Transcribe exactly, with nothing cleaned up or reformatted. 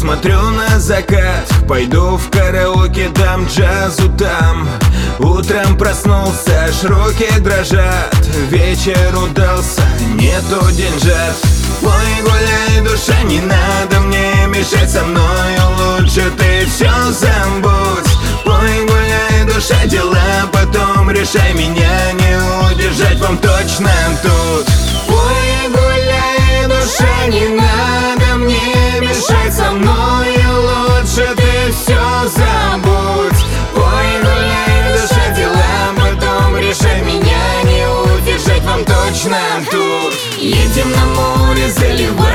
Смотрю на закат, пойду в караоке, дам джазу там. Утром проснулся, аж руки дрожат. Вечер удался, нету деньжат. Ой, гуляй, душа, не надо мне мешать, со мною лучше ты все забудь. Ой, гуляй, душа, дела потом решай, меня не удержать вам точно тут. Ой, гуляй, душа, не надо мне мешать, со мною лучше ты все забудь. Ой, гуляй, душа, дела потом решай, меня не удержать вам точно тут. Едем на море, заливай